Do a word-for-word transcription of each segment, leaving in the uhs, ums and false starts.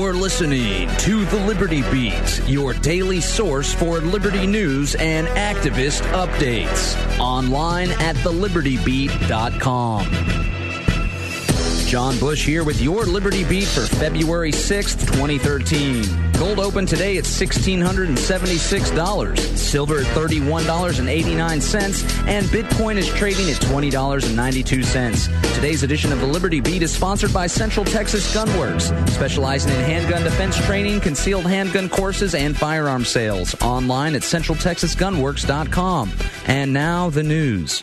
You're listening to The Liberty Beat, your daily source for liberty news and activist updates. Online at the liberty beat dot com. John Bush here with your Liberty Beat for February sixth, twenty thirteen. Gold opened today at one thousand six hundred seventy-six dollars, silver at thirty-one dollars and eighty-nine cents, and Bitcoin is trading at twenty dollars and ninety-two cents. Today's edition of the Liberty Beat is sponsored by Central Texas Gunworks, specializing in handgun defense training, concealed handgun courses, and firearm sales. Online at central texas gunworks dot com. And now the news.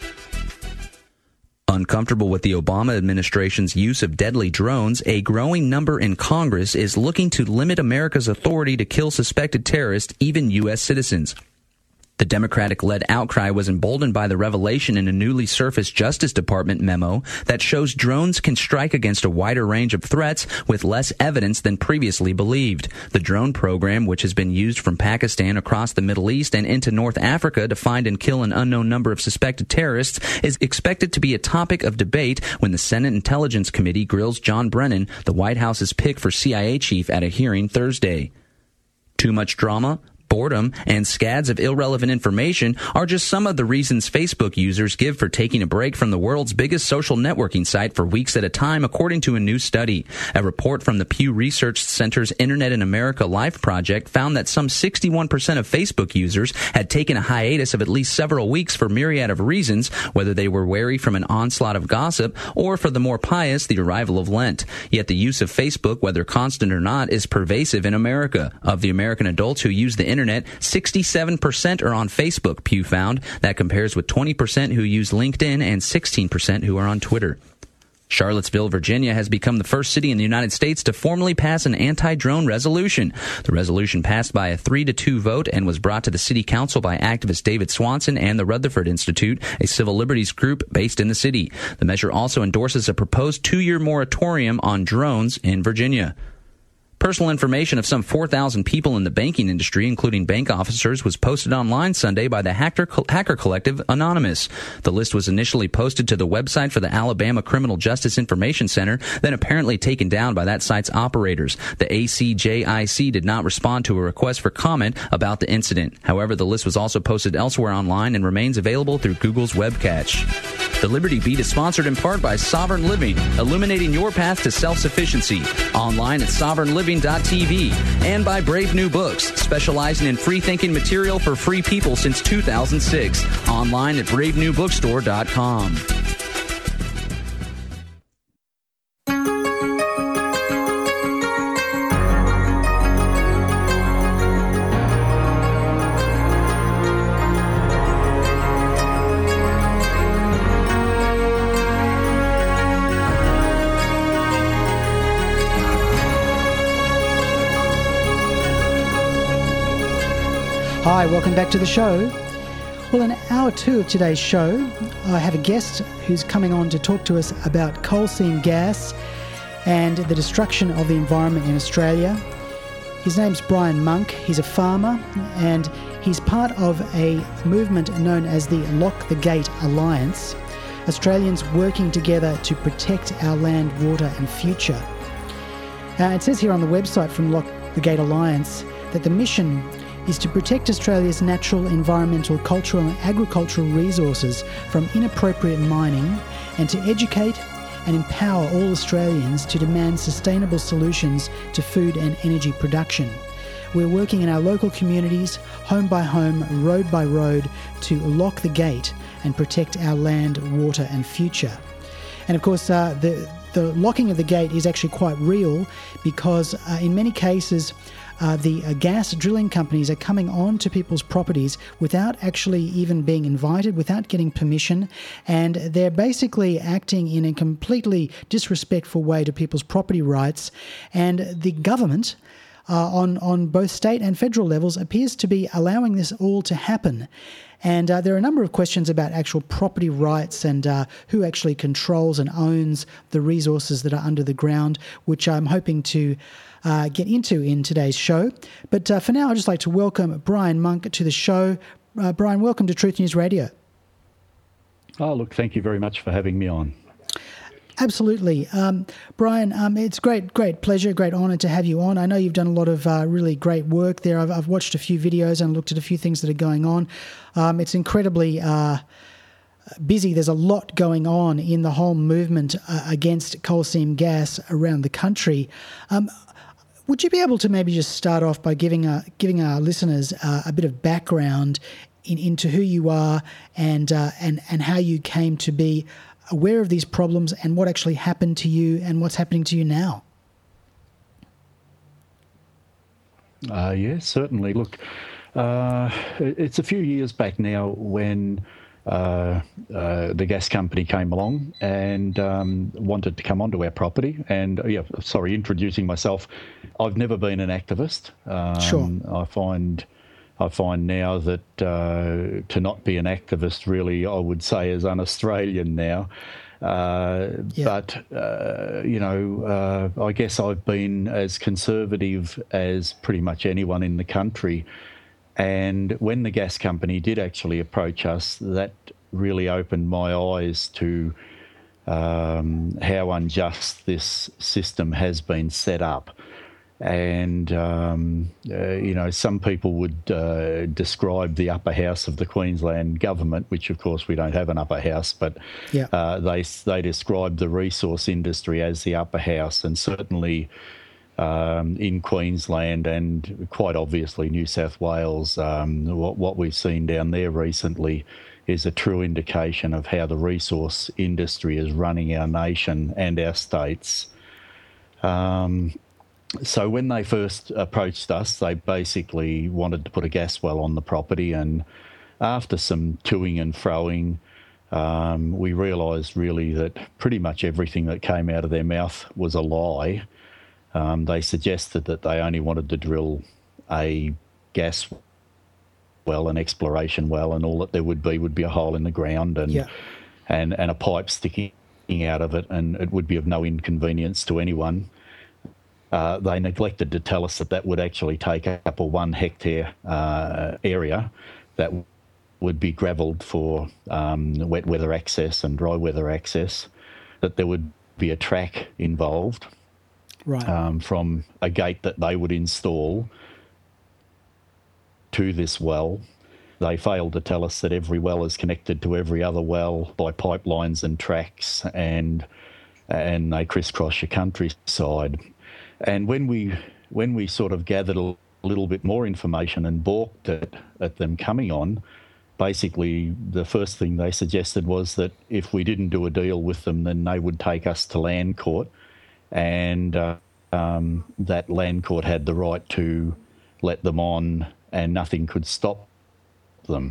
Uncomfortable with the Obama administration's use of deadly drones, a growing number in Congress is looking to limit America's authority to kill suspected terrorists, even U S citizens. The Democratic-led outcry was emboldened by the revelation in a newly surfaced Justice Department memo that shows drones can strike against a wider range of threats with less evidence than previously believed. The drone program, which has been used from Pakistan across the Middle East and into North Africa to find and kill an unknown number of suspected terrorists, is expected to be a topic of debate when the Senate Intelligence Committee grills John Brennan, the White House's pick for C I A chief, at a hearing Thursday. Too much drama? Boredom and scads of irrelevant information are just some of the reasons Facebook users give for taking a break from the world's biggest social networking site for weeks at a time, according to a new study. A report from the Pew Research Center's Internet in America Life project found that some sixty-one percent of Facebook users had taken a hiatus of at least several weeks for myriad of reasons, whether they were wary from an onslaught of gossip or, for the more pious, the arrival of Lent. Yet the use of Facebook, whether constant or not, is pervasive in America. Of the American adults who use the Internet, sixty-seven percent are on Facebook, Pew found. That compares with twenty percent who use LinkedIn and sixteen percent who are on Twitter. Charlottesville, Virginia has become the first city in the United States to formally pass an anti-drone resolution. The resolution passed by a three to two vote and was brought to the city council by activist David Swanson and the Rutherford Institute, a civil liberties group based in the city. The measure also endorses a proposed two-year moratorium on drones in Virginia. Personal information of some four thousand people in the banking industry, including bank officers, was posted online Sunday by the hacker, hacker collective Anonymous. The list was initially posted to the website for the Alabama Criminal Justice Information Center, then apparently taken down by that site's operators. The A C J I C did not respond to a request for comment about the incident. However, the list was also posted elsewhere online and remains available through Google's web cache. The Liberty Beat is sponsored in part by Sovereign Living, illuminating your path to self-sufficiency. Online at sovereign living dot t v, and by Brave New Books, specializing in free-thinking material for free people since two thousand six. Online at brave new bookstore dot com. Hi, welcome back to the show. Well, in hour two of today's show, I have a guest who's coming on to talk to us about coal seam gas and the destruction of the environment in Australia. His name's Brian Monk. He's a farmer and he's part of a movement known as the Lock the Gate Alliance, Australians working together to protect our land, water and future. Uh, it says here on the website from Lock the Gate Alliance that the mission is to protect Australia's natural, environmental, cultural and agricultural resources from inappropriate mining and to educate and empower all Australians to demand sustainable solutions to food and energy production. We're working in our local communities, home by home, road by road, to lock the gate and protect our land, water and future. And of course, uh, the, the locking of the gate is actually quite real because uh, in many cases, Uh, the uh, gas drilling companies are coming on to people's properties without actually even being invited, without getting permission, and they're basically acting in a completely disrespectful way to people's property rights. And the government, uh, on, on both state and federal levels, appears to be allowing this all to happen. And uh, there are a number of questions about actual property rights and uh, who actually controls and owns the resources that are under the ground, which I'm hoping to uh, get into in today's show. But uh, for now, I'd just like to welcome Brian Monk to the show. Uh, Brian, welcome to Truth News Radio. Oh, look, thank you very much for having me on. Absolutely. Um, Brian, um, it's great, great pleasure, great honour to have you on. I know you've done a lot of uh, really great work there. I've, I've watched a few videos and looked at a few things that are going on. Um, it's incredibly uh, busy. There's a lot going on in the whole movement uh, against coal seam gas around the country. Um, would you be able to maybe just start off by giving, uh, giving our listeners uh, a bit of background in, into who you are and, uh, and, and how you came to be aware of these problems and what actually happened to you and what's happening to you now? Uh, yeah, certainly. Look, uh, it's a few years back now when uh, uh, the gas company came along and um, wanted to come onto our property. And, yeah, sorry, introducing myself, I've never been an activist. Um, Sure. I find... I find now that uh, to not be an activist really, I would say, is un-Australian now. Uh, yeah. But, uh, you know, uh, I guess I've been as conservative as pretty much anyone in the country. And when the gas company did actually approach us, that really opened my eyes to um, how unjust this system has been set up. And, um, uh, you know, some people would uh, describe the upper house of the Queensland government, which, of course, we don't have an upper house, but yeah. uh, they they describe the resource industry as the upper house. And certainly um, in Queensland and quite obviously New South Wales, um, what, what we've seen down there recently is a true indication of how the resource industry is running our nation and our states. Um, So when they first approached us, they basically wanted to put a gas well on the property, and after some toing and froing, um, we realised really that pretty much everything that came out of their mouth was a lie. Um, they suggested that they only wanted to drill a gas well, an exploration well, and all that there would be would be a hole in the ground and Yeah. and, and a pipe sticking out of it, and it would be of no inconvenience to anyone. Uh, they neglected to tell us that that would actually take up a one hectare uh, area that w- would be gravelled for um, wet weather access and dry weather access, that there would be a track involved Right. um, from a gate that they would install to this well. They failed to tell us that every well is connected to every other well by pipelines and tracks, and and they crisscross your countryside. And when we when we sort of gathered a little bit more information and balked at, at them coming on, basically the first thing they suggested was that if we didn't do a deal with them, then they would take us to land court, and uh, um, that land court had the right to let them on and nothing could stop them.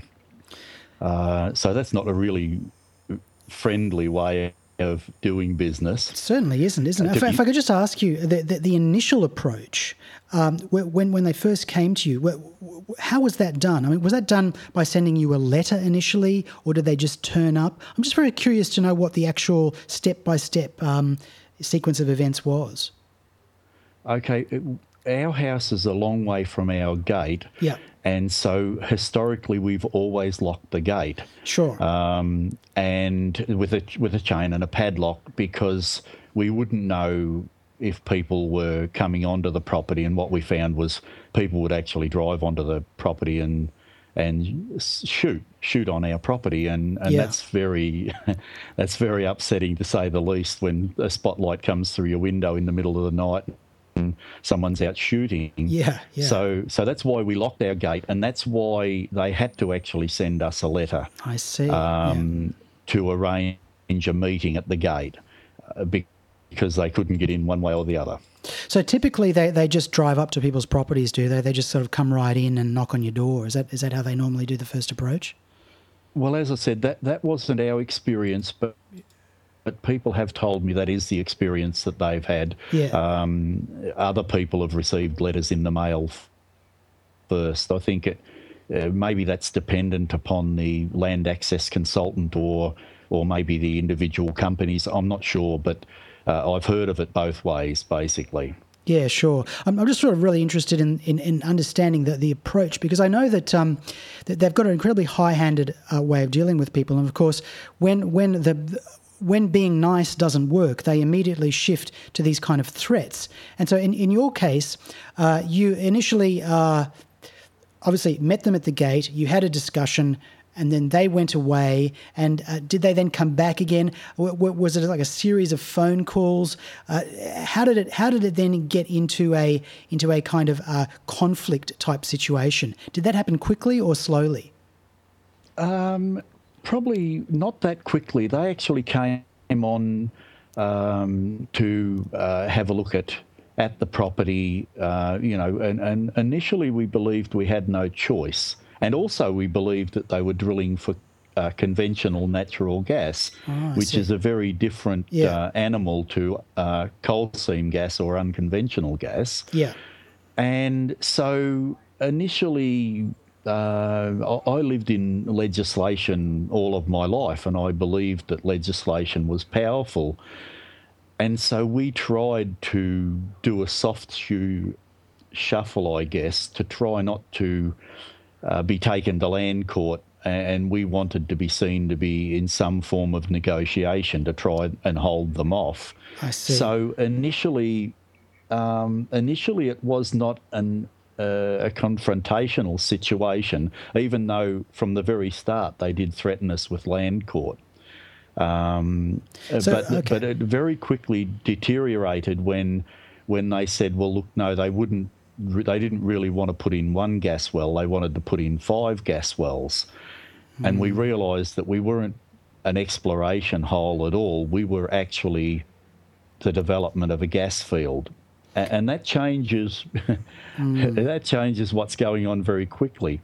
Uh, so that's not a really friendly way of doing business. It certainly isn't, isn't it? If, if I could just ask you, the, the, the initial approach, um, when when they first came to you, how was that done? I mean, was that done by sending you a letter initially, or did they just turn up? I'm just very curious to know what the actual step-by-step um, sequence of events was. Okay, it, our house is a long way from our gate. Yeah. And so historically, we've always locked the gate. Sure. Um, and with a with a chain and a padlock, because we wouldn't know if people were coming onto the property. And what we found was people would actually drive onto the property and and shoot shoot on our property, and, and Yeah. that's very that's very upsetting to say the least. When a spotlight comes through your window in the middle of the night, and someone's out shooting. Yeah, yeah. So so that's why we locked our gate, and that's why they had to actually send us a letter I see. um, to arrange a meeting at the gate, uh, because they couldn't get in one way or the other. So typically they, they just drive up to people's properties, do they? They just sort of come right in and knock on your door. Is that is that how they normally do the first approach? Well, as I said, that, that wasn't our experience, but but people have told me that is the experience that they've had. Yeah. Um, other people have received letters in the mail first. I think it, uh, maybe that's dependent upon the land access consultant or or maybe the individual companies. I'm not sure, but uh, I've heard of it both ways, basically. Yeah, sure. I'm, I'm just sort of really interested in, in, in understanding the, the approach, because I know that, um, that they've got an incredibly high-handed uh, way of dealing with people. And, of course, when when the when being nice doesn't work, they immediately shift to these kind of threats. And so in, in your case, uh, you initially uh, obviously met them at the gate, you had a discussion, and then they went away. And uh, did they then come back again? W- w- was it like a series of phone calls? Uh, how did it How did it then get into a into a kind of uh, conflict type situation? Did that happen quickly or slowly? Um, probably not that quickly. They actually came on um, to uh, have a look at at the property. Uh, you know, and, and initially we believed we had no choice. And also we believed that they were drilling for uh, conventional natural gas, oh, which see. is a very different yeah. uh, animal to uh, coal seam gas or unconventional gas. Yeah. And so initially uh, I lived in legislation all of my life, and I believed that legislation was powerful. And so we tried to do a soft shoe shuffle, I guess, to try not to Uh, be taken to land court, and we wanted to be seen to be in some form of negotiation to try and hold them off. I see. So initially, um, initially it was not an, uh, a confrontational situation, even though from the very start they did threaten us with land court. Um, so, but okay. but it very quickly deteriorated when when they said, well, look, no, they wouldn't. They didn't really want to put in one gas well. They wanted to put in five gas wells. Mm. And we realised that we weren't an exploration hole at all. We were actually the development of a gas field. And that changes, mm. that changes what's going on very quickly.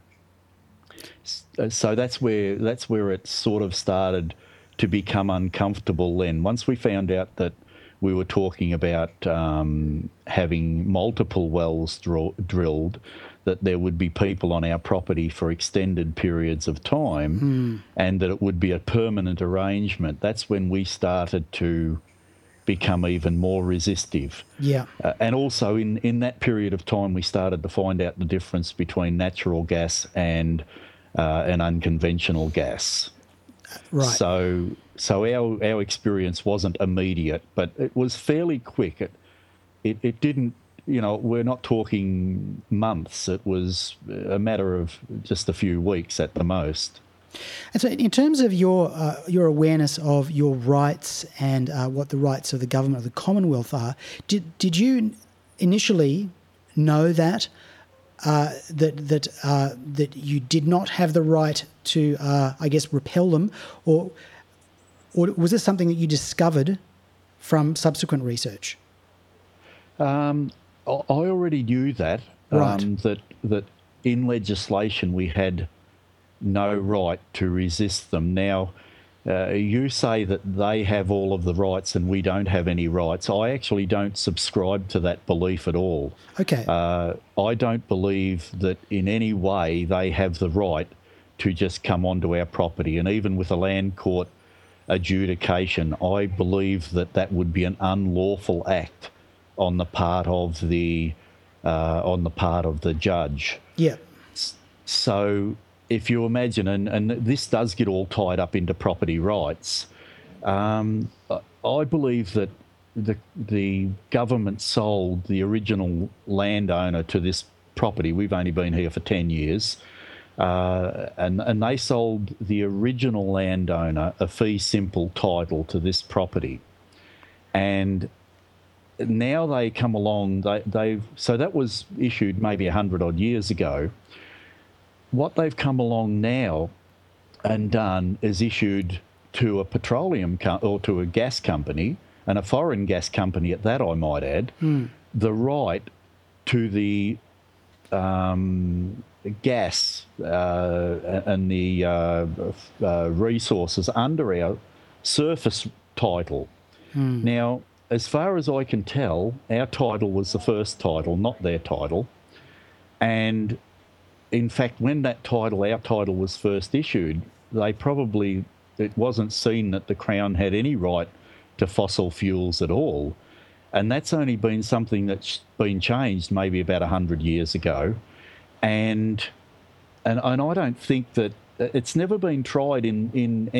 So that's where, that's where it sort of started to become uncomfortable then. Once we found out that we were talking about um, having multiple wells dr- drilled, that there would be people on our property for extended periods of time, mm. and that it would be a permanent arrangement. That's when we started to become even more resistive. Yeah. Uh, and also in, in that period of time, we started to find out the difference between natural gas and uh, an unconventional gas. Right. So so our our experience wasn't immediate, but it was fairly quick. It it, it didn't, you know, we're not talking months. It was a matter of just a few weeks at the most. And so in terms of your uh, your awareness of your rights and uh, what the rights of the government of the Commonwealth are, did did you initially know that uh, that that uh, that you did not have the right to, uh, I guess, repel them, or or was this something that you discovered from subsequent research? Um, I already knew that, right. um, that that in legislation we had no right to resist them. Now, uh, you say that they have all of the rights and we don't have any rights. I actually don't subscribe to that belief at all. Okay. Uh, I don't believe that in any way they have the right to just come onto our property. And even with a land court adjudication, I believe that that would be an unlawful act on the part of the uh, on the part of the judge. Yeah. So if you imagine, and, and this does get all tied up into property rights, um, I believe that the the government sold the original landowner to this property. We've only been here for ten years. Uh, and, and they sold the original landowner a fee simple title to this property. And now they come along, they, they've, so that was issued maybe one hundred odd years ago. What they've come along now and done is issued to a petroleum co- or to a gas company, and a foreign gas company at that, I might add, mm. the right to the um, gas uh, and the uh, uh, resources under our surface title. Mm. Now, as far as I can tell, our title was the first title, not their title. And in fact, when that title, our title, was first issued, they probably, it wasn't seen that the Crown had any right to fossil fuels at all. And that's only been something that's been changed maybe about one hundred years ago. And, and and I don't think that, it's never been tried in, in any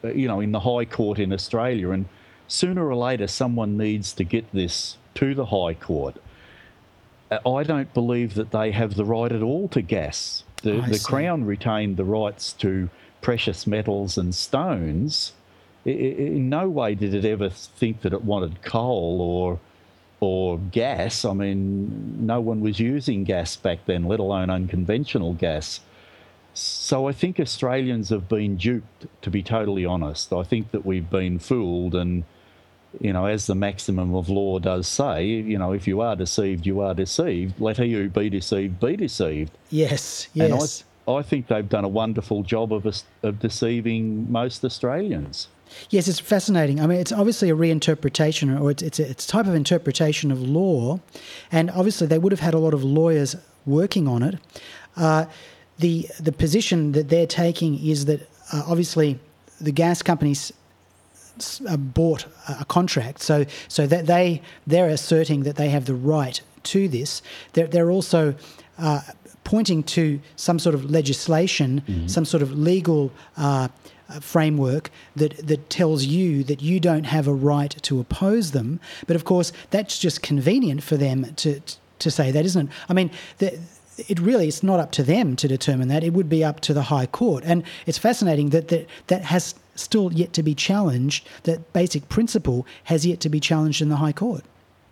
you know, in the High Court in Australia, and sooner or later someone needs to get this to the High Court. I don't believe that they have the right at all to gas. The, the Crown retained the rights to precious metals and stones. In no way did it ever think that it wanted coal or or gas. I mean, no one was using gas back then, let alone unconventional gas. So I think Australians have been duped, to be totally honest. I think that we've been fooled, and, you know, as the maximum of law does say, you know, if you are deceived, you are deceived. Let he who be deceived be deceived. Yes, yes. And I, I think they've done a wonderful job of, of deceiving most Australians. Yes, it's fascinating. I mean, it's obviously a reinterpretation, or it's it's a, it's a type of interpretation of law, and obviously they would have had a lot of lawyers working on it. Uh, the the position that they're taking is that uh, obviously the gas companies uh, bought a contract, so so that they they're asserting that they have the right to this. They're they're also uh, pointing to some sort of legislation, mm-hmm. some sort of legal Uh, framework that that tells you that you don't have a right to oppose them. But of course, that's just convenient for them to to say that, isn't it? I mean, the, it really is not up to them to determine that. It would be up to the High Court. And it's fascinating that that, that has still yet to be challenged. That basic principle has yet to be challenged in the High Court.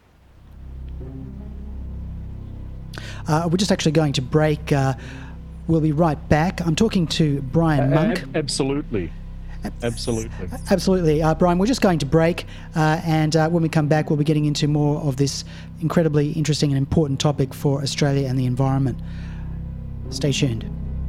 Uh, we're just actually going to break. Uh, We'll be right back. I'm talking to Brian Monk. Uh, absolutely. Absolutely. Absolutely. Uh, Brian, we're just going to break, uh, and uh, when we come back, we'll be getting into more of this incredibly interesting and important topic for Australia and the environment. Stay tuned.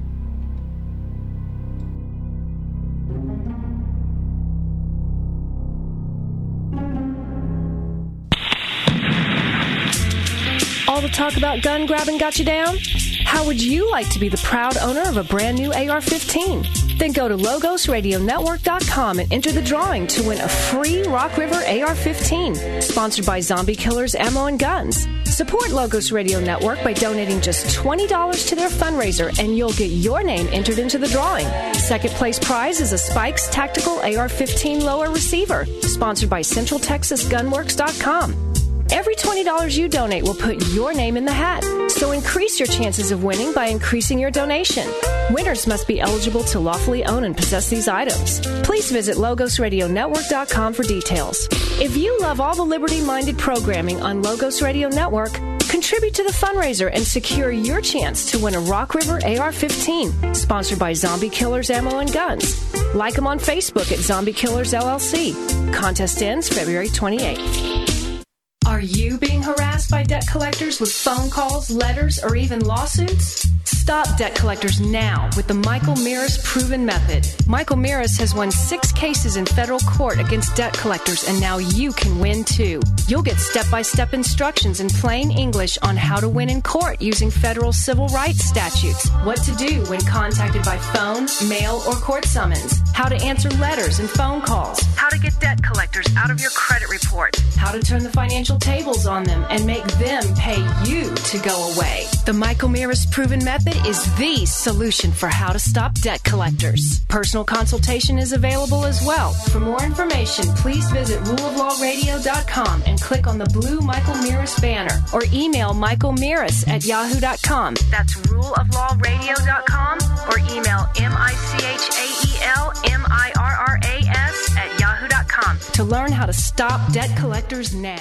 All the talk about gun grabbing got you down? How would you like to be the proud owner of a brand new A R fifteen? Then go to Logos Radio Network dot com and enter the drawing to win a free Rock River A R fifteen, sponsored by Zombie Killers Ammo and Guns. Support Logos Radio Network by donating just twenty dollars to their fundraiser, and you'll get your name entered into the drawing. Second place prize is a Spikes Tactical A R fifteen lower receiver, sponsored by Central Texas Gunworks dot com. Every twenty dollars you donate will put your name in the hat. So increase your chances of winning by increasing your donation. Winners must be eligible to lawfully own and possess these items. Please visit Logos Radio Network dot com for details. If you love all the liberty-minded programming on Logos Radio Network, contribute to the fundraiser and secure your chance to win a Rock River A R fifteen, sponsored by Zombie Killers Ammo and Guns. Like them on Facebook at Zombie Killers L L C. Contest ends February twenty-eighth. Are you being harassed by debt collectors with phone calls, letters, or even lawsuits? Stop debt collectors now with the Michael Mirris Proven Method. Michael Mirris has won six cases in federal court against debt collectors, and now you can win too. You'll get step-by-step instructions in plain English on how to win in court using federal civil rights statutes, what to do when contacted by phone, mail, or court summons, how to answer letters and phone calls, how to get debt collectors out of your credit report, how to turn the financial tables on them and make them pay you to go away. The Michael Mirris Proven Method is the solution for how to stop debt collectors. Personal consultation is available as well. For more information, please visit rule of law radio dot com and click on the blue Michael Mirris banner, or email michael mirris at yahoo dot com. That's rule of law radio dot com, or email M I C H A E L M I R R A S at yahoo dot com to learn how to stop debt collectors now.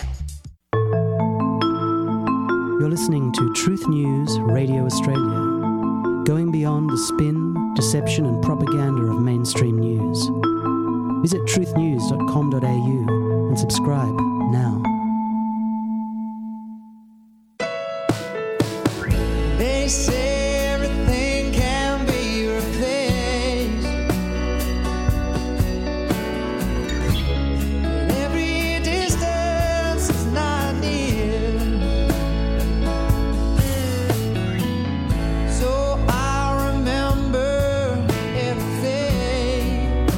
You're listening to Truth News Radio Australia, going beyond the spin, deception and propaganda of mainstream news. Visit truth news dot com dot a u and subscribe now. They say everything can be replaced, and every distance is not near. So I remember every face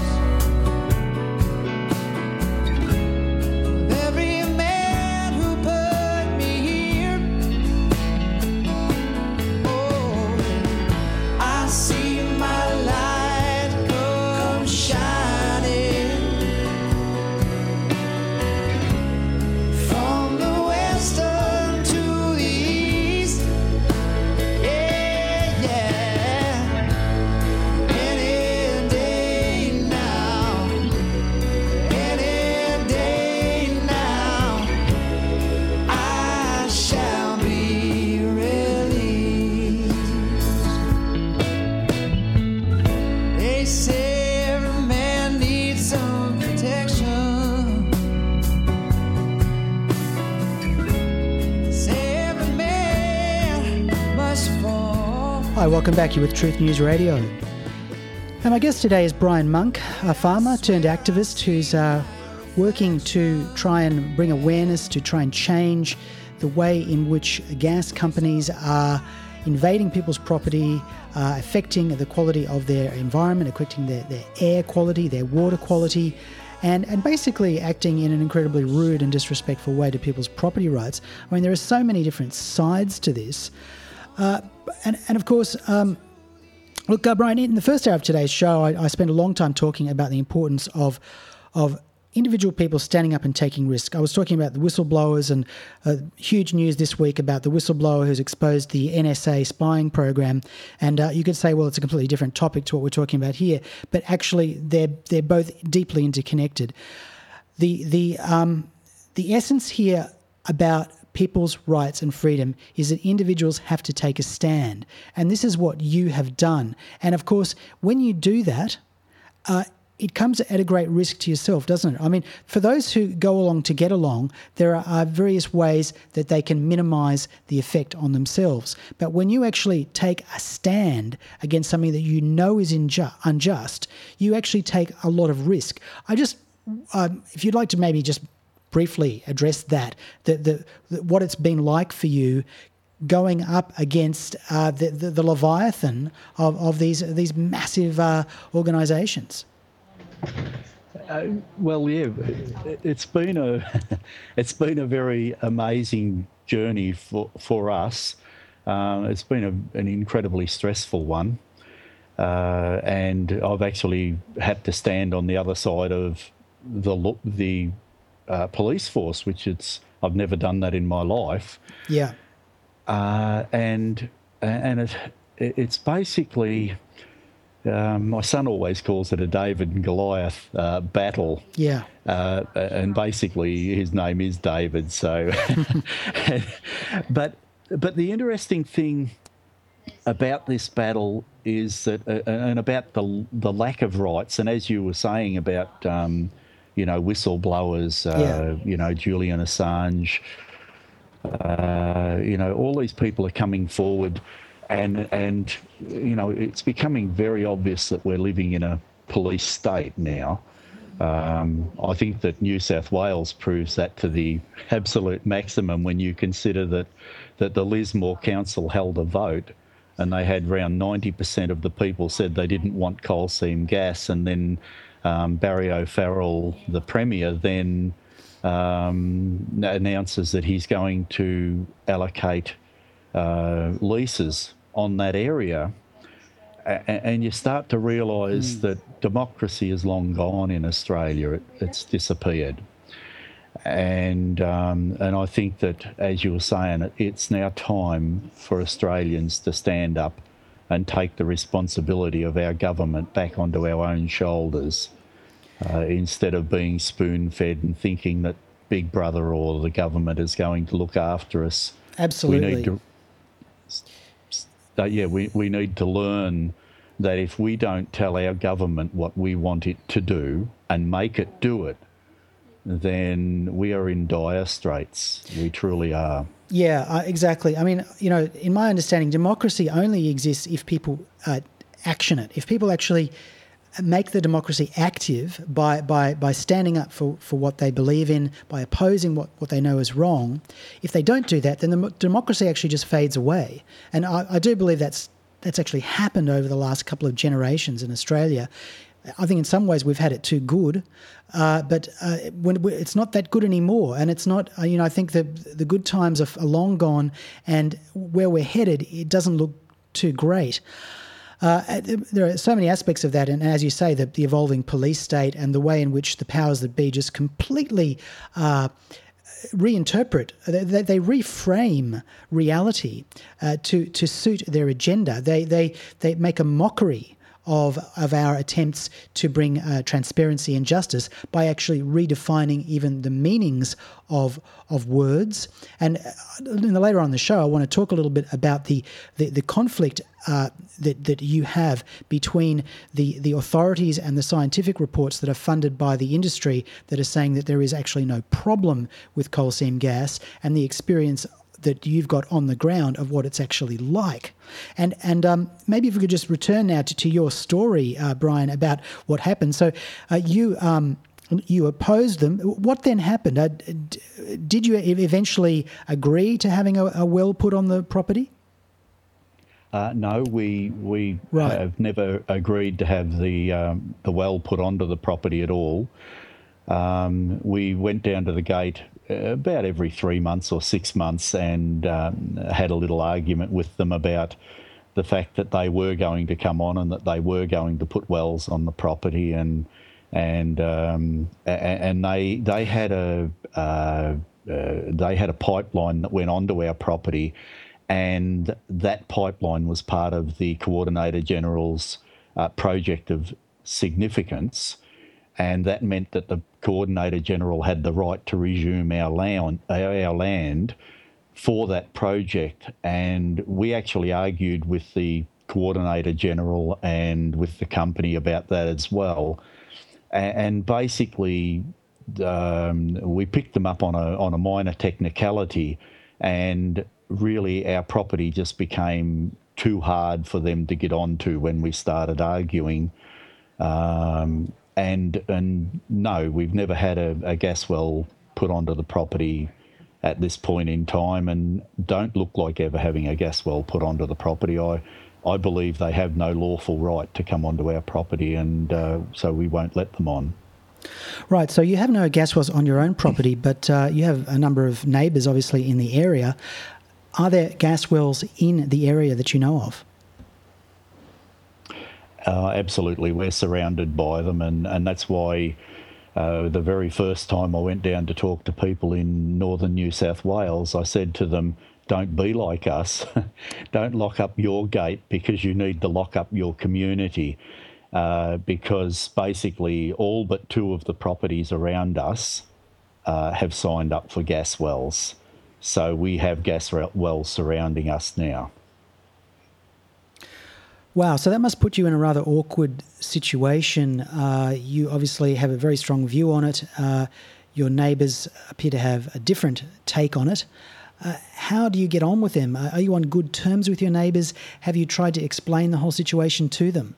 of every man who put me here. Oh, Hi, welcome back. You're with Truth News Radio. And my guest today is Brian Monk, a farmer turned activist who's uh, working to try and bring awareness, to try and change the way in which gas companies are invading people's property, uh, affecting the quality of their environment, affecting their, their air quality, their water quality, and, and basically acting in an incredibly rude and disrespectful way to people's property rights. I mean, there are so many different sides to this. Uh, and, and of course, um, look, uh, Brian, in the first hour of today's show, I, I spent a long time talking about the importance of of individual people standing up and taking risk. I was talking about the whistleblowers, and uh, huge news this week about the whistleblower who's exposed the N S A spying program. And uh, you could say, well, it's a completely different topic to what we're talking about here, but actually they're they're both deeply interconnected. The the um, the essence here about people's rights and freedom is that individuals have to take a stand. And this is what you have done. And of course, when you do that, uh, it comes at a great risk to yourself, doesn't it? I mean, for those who go along to get along, there are various ways that they can minimise the effect on themselves. But when you actually take a stand against something that you know is inju- unjust, you actually take a lot of risk. I just, um, if you'd like to maybe just briefly address that, the, the, the, what it's been like for you going up against uh, the, the, the Leviathan of, of these, these massive uh, organisations. Uh, well, yeah, it's been a it's been a very amazing journey for for us. Uh, it's been a, an incredibly stressful one, uh, and I've actually had to stand on the other side of the the uh, police force, which it's I've never done that in my life. Yeah, uh, and and it, it's basically. Um, my son always calls it a David and Goliath uh, battle. Yeah. Uh, and basically his name is David. So, but but the interesting thing about this battle is that, uh, and about the the lack of rights, and as you were saying about, um, you know, whistleblowers, uh, yeah. you know, Julian Assange, uh, you know, all these people are coming forward. And, and you know, it's becoming very obvious that we're living in a police state now. Um, I think that New South Wales proves that to the absolute maximum when you consider that, that the Lismore Council held a vote and they had around ninety percent of the people said they didn't want coal seam gas. And then um, Barry O'Farrell, the Premier, then um, announces that he's going to allocate Uh, leases on that area, a- and you start to realise mm. that democracy is long gone in Australia. It, it's disappeared, and um, and I think that, as you were saying, it's now time for Australians to stand up and take the responsibility of our government back onto our own shoulders, uh, instead of being spoon-fed and thinking that Big Brother or the government is going to look after us. Absolutely. We need to, Uh, yeah, we, we need to learn that if we don't tell our government what we want it to do and make it do it, then we are in dire straits. We truly are. Yeah, uh, exactly. I mean, you know, in my understanding, democracy only exists if people uh, action it. If people actually make the democracy active by by by standing up for, for what they believe in, by opposing what, what they know is wrong. If they don't do that, then the democracy actually just fades away. And I, I do believe that's that's actually happened over the last couple of generations in Australia. I think in some ways we've had it too good, uh, but uh, when we, it's not that good anymore. And it's not, uh, you know, I think the the good times are, are long gone, and where we're headed, it doesn't look too great. Uh, there are so many aspects of that, and as you say, the, the evolving police state and the way in which the powers that be just completely uh, reinterpret, they, they reframe reality uh, to to suit their agenda. They they they make a mockery of of our attempts to bring uh, transparency and justice by actually redefining even the meanings of of words. And in the, later on in the show, I want to talk a little bit about the the, the conflict uh, that that you have between the the authorities and the scientific reports that are funded by the industry that are saying that there is actually no problem with coal seam gas, and the experience that you've got on the ground of what it's actually like. And and um, maybe if we could just return now to, to your story, uh, Brian, about what happened. So uh, you um, you opposed them. What then happened? Uh, d- did you eventually agree to having a, a well put on the property? Uh, no, we we Right. have never agreed to have the um, the well put onto the property at all. Um, we went down to the gate about every three months or six months and um, had a little argument with them about the fact that they were going to come on and that they were going to put wells on the property, and and um, and they they had a uh, uh, they had a pipeline that went onto our property. And that pipeline was part of the Coordinator General's uh, project of significance, and that meant that the Coordinator General had the right to resume our land, our land for that project. And we actually argued with the Coordinator General and with the company about that as well. And basically, um, we picked them up on a on a minor technicality, and really our property just became too hard for them to get onto when we started arguing. Um, and and no, we've never had a, a gas well put onto the property at this point in time, and don't look like ever having a gas well put onto the property. I I believe they have no lawful right to come onto our property, and uh, so we won't let them on. Right, so you have no gas wells on your own property, but uh, you have a number of neighbours obviously in the area. Are there gas wells in the area that you know of? Uh, absolutely. We're surrounded by them, and, and that's why uh, the very first time I went down to talk to people in northern New South Wales, I said to them, don't be like us. Don't lock up your gate, because you need to lock up your community, uh, because basically all but two of the properties around us uh, have signed up for gas wells. So we have gas wells surrounding us now. Wow, so that must put you in a rather awkward situation. Uh, you obviously have a very strong view on it. Uh, your neighbours appear to have a different take on it. Uh, how do you get on with them? Are you on good terms with your neighbours? Have you tried to explain the whole situation to them?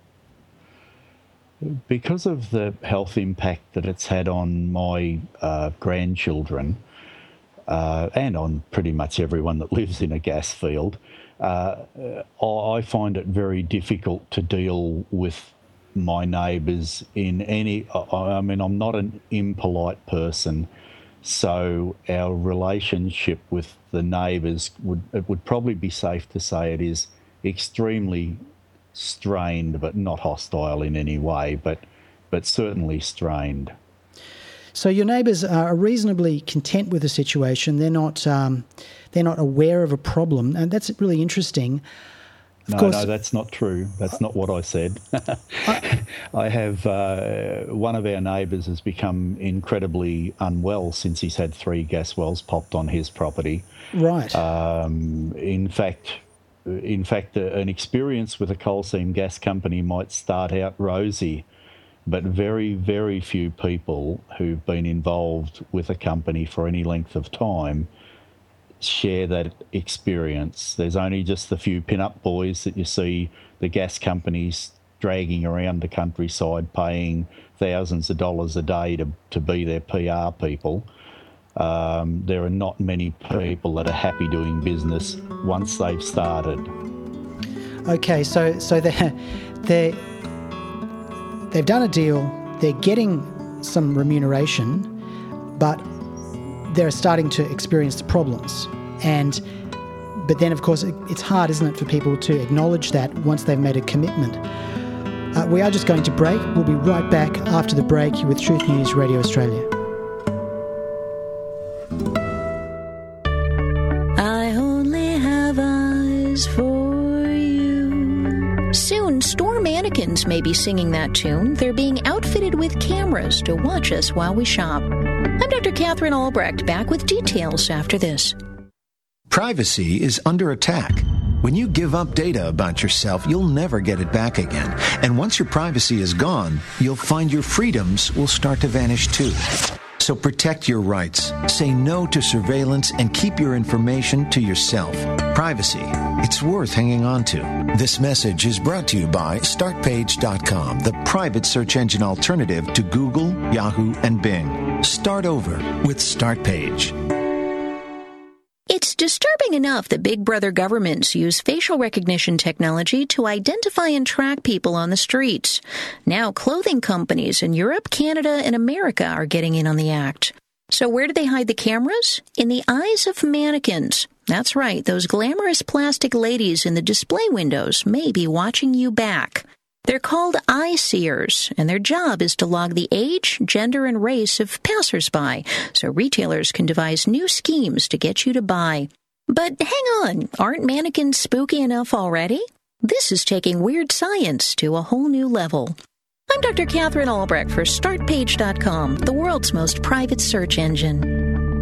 Because of the health impact that it's had on my uh, grandchildren, Uh, and on pretty much everyone that lives in a gas field, uh, I find it very difficult to deal with my neighbours in any... I mean, I'm not an impolite person, so our relationship with the neighbours, would it would probably be safe to say it is extremely strained, but not hostile in any way, but but certainly strained. So your neighbours are reasonably content with the situation. They're not um, they're not aware of a problem, and that's really interesting. Of no, course, no, that's not true. That's not what I said. I, I have uh, one of our neighbours has become incredibly unwell since he's had three gas wells popped on his property. Right. Um, in fact, in fact, uh, an experience with a coal seam gas company might start out rosy, but very, very few people who've been involved with a company for any length of time share that experience. There's only just the few pin-up boys that you see the gas companies dragging around the countryside paying thousands of dollars a day to, to be their P R people. Um, there are not many people that are happy doing business once they've started. Okay, so so they're, they're, they've done a deal, they're getting some remuneration, but they're starting to experience problems. And but then, of course, it's hard, isn't it, for people to acknowledge that once they've made a commitment. Uh, we are just going to break. We'll be right back after the break with Truth News Radio Australia. I only have eyes for you. Soon, store mannequins may be singing that tune. They're being outfitted with cameras to watch us while we shop. I'm Doctor Catherine Albrecht, back with details after this. Privacy is under attack. When you give up data about yourself, you'll never get it back again. And once your privacy is gone, you'll find your freedoms will start to vanish too. So protect your rights, say no to surveillance, and keep your information to yourself. Privacy, it's worth hanging on to. This message is brought to you by start page dot com, the private search engine alternative to Google, Yahoo, and Bing. Start over with StartPage. It's disturbing enough that big brother governments use facial recognition technology to identify and track people on the streets. Now clothing companies in Europe, Canada, and America are getting in on the act. So where do they hide the cameras? In the eyes of mannequins. That's right, those glamorous plastic ladies in the display windows may be watching you back. They're called eye seers, and their job is to log the age, gender, and race of passersby, so retailers can devise new schemes to get you to buy. But hang on, aren't mannequins spooky enough already? This is taking weird science to a whole new level. I'm Doctor Catherine Albrecht for start page dot com, the world's most private search engine.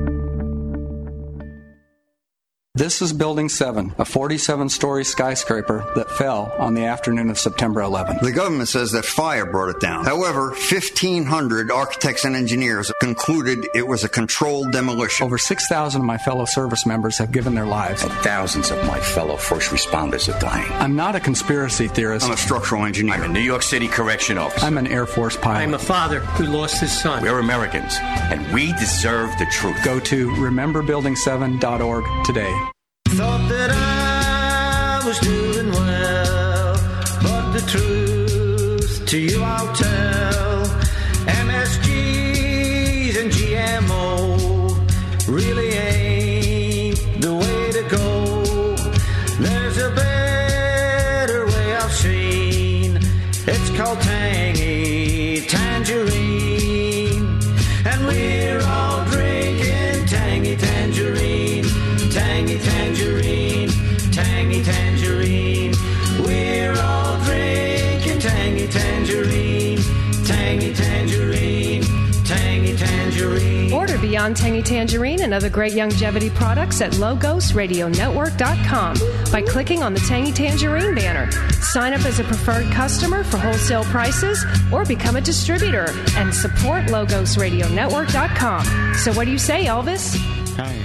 This is Building seven, a forty-seven story skyscraper that fell on the afternoon of September eleventh. The government says that fire brought it down. However, fifteen hundred architects and engineers concluded it was a controlled demolition. Over six thousand of my fellow service members have given their lives. And thousands of my fellow first responders are dying. I'm not a conspiracy theorist. I'm a structural engineer. I'm a New York City correction officer. I'm an Air Force pilot. I'm a father who lost his son. We're Americans, and we deserve the truth. Go to remember building seven dot org today. Thought that I was doing well, but the truth to you I'll tell. M S Gs and G M O really ain't the way to go. There's a better way I've seen. It's called tangy tangerine, and we're all drinking tangy tangerine. Tangy tangerine, tangy tangerine. We're all drinking tangy tangerine, tangy tangerine, tangy tangerine. Order Beyond Tangy Tangerine and other great longevity products at Logos Radio Network dot com by clicking on the Tangy Tangerine banner. Sign up as a preferred customer for wholesale prices or become a distributor and support Logos Radio Network dot com. So what do you say, Elvis? Hi.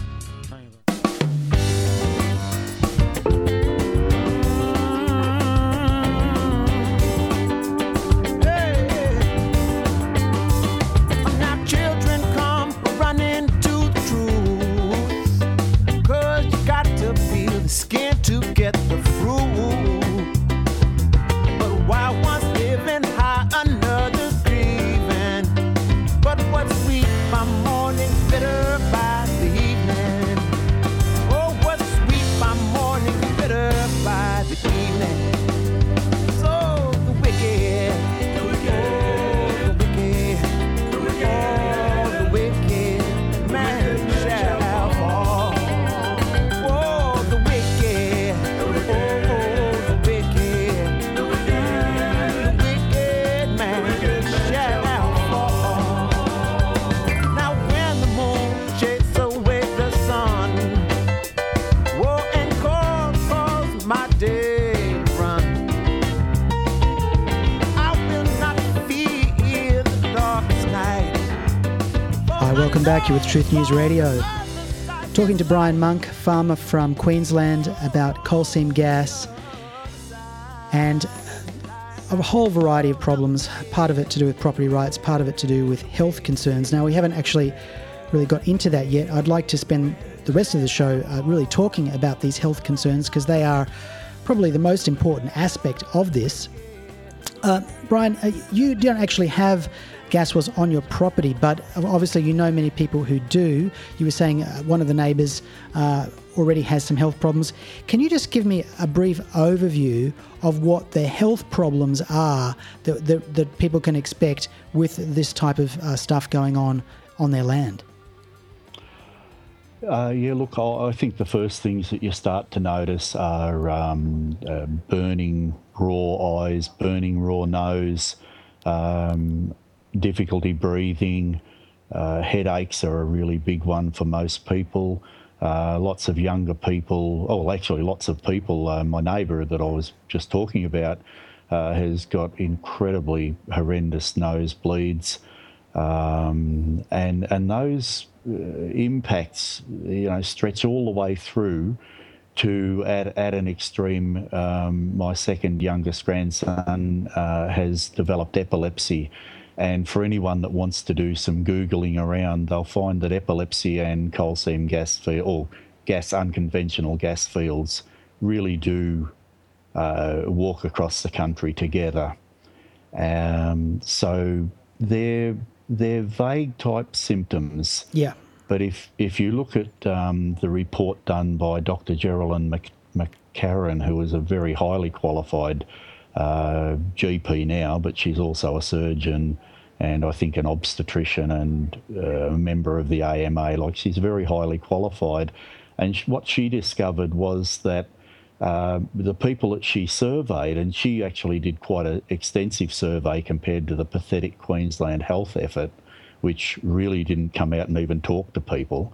Welcome back. You're with Truth News Radio. Talking to Brian Monk, farmer from Queensland, about coal seam gas and a whole variety of problems, part of it to do with property rights, part of it to do with health concerns. Now, we haven't actually really got into that yet. I'd like to spend the rest of the show uh, really talking about these health concerns because they are probably the most important aspect of this. Uh, Brian, uh, you don't actually have gas wells on your property, but obviously you know many people who do. You were saying uh, one of the neighbours uh, already has some health problems. Can you just give me a brief overview of what the health problems are that, that, that people can expect with this type of uh, stuff going on on their land? Uh, yeah, look, I think the first things that you start to notice are um, uh, burning raw eyes, burning raw nose, um, difficulty breathing, uh, headaches are a really big one for most people. Uh, lots of younger people, oh, well, actually lots of people, uh, my neighbour that I was just talking about uh, has got incredibly horrendous nosebleeds. Um, and and those uh, impacts, you know, stretch all the way through to at, at an extreme. Um, my second youngest grandson uh, has developed epilepsy. And for anyone that wants to do some Googling around, they'll find that epilepsy and coal seam gas field, or gas unconventional gas fields really do uh, walk across the country together. Um, so they're, they're vague type symptoms. Yeah. But if, if you look at um, the report done by Doctor Geraldine Mc, McCarran, who is a very highly qualified uh, G P now, but she's also a surgeon and I think an obstetrician and uh, a member of the A M A, like she's very highly qualified. And sh- what she discovered was that uh, the people that she surveyed, and she actually did quite an extensive survey compared to the pathetic Queensland health effort, which really didn't come out and even talk to people.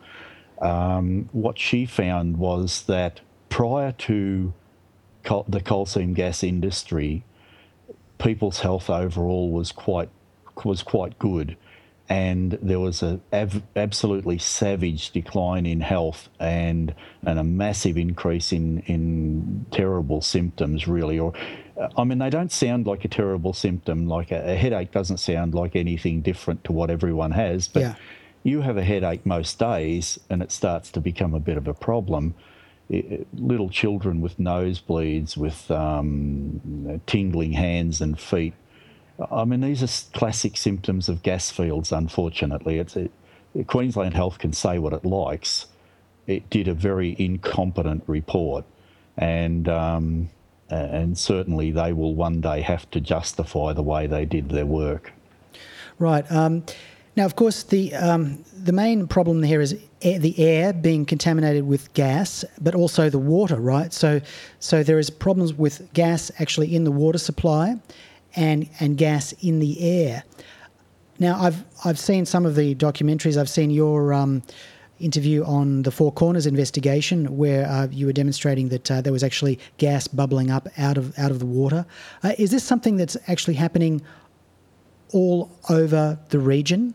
Um, what she found was that prior to coal, the coal seam gas industry, people's health overall was quite was quite good, and there was a av- absolutely savage decline in health and and a massive increase in in terrible symptoms, really. Or I mean, they don't sound like a terrible symptom. Like a, a headache doesn't sound like anything different to what everyone has, but yeah. You have a headache most days and it starts to become a bit of a problem. It, little children with nosebleeds, with um, tingling hands and feet. I mean, these are classic symptoms of gas fields, unfortunately. It's a, Queensland Health can say what it likes. It did a very incompetent report, and um, and certainly they will one day have to justify the way they did their work. Right. Um, now, of course, the um, the main problem here is air, the air being contaminated with gas, but also the water, right? So, so there is problems with gas actually in the water supply, and and gas in the air. Now, I've I've seen some of the documentaries. I've seen your um, interview on the Four Corners investigation, where uh, you were demonstrating that uh, there was actually gas bubbling up out of out of the water. Uh, is this something that's actually happening all over the region?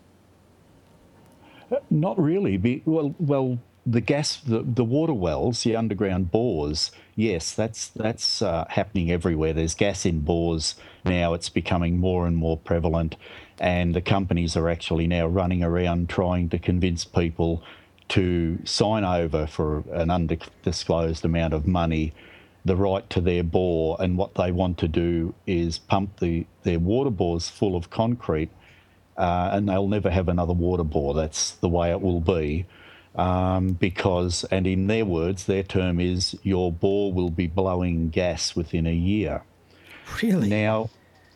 Not really. Be, well, well, the gas, the, the water wells, the underground bores, yes, that's that's uh, happening everywhere. There's gas in bores now. It's becoming more and more prevalent, and the companies are actually now running around trying to convince people to sign over for an undisclosed amount of money the right to their bore, and what they want to do is pump the their water bores full of concrete, uh, and they'll never have another water bore. That's the way it will be. Um, because, and in their words, their term is, your bore will be blowing gas within a year. Really? Now,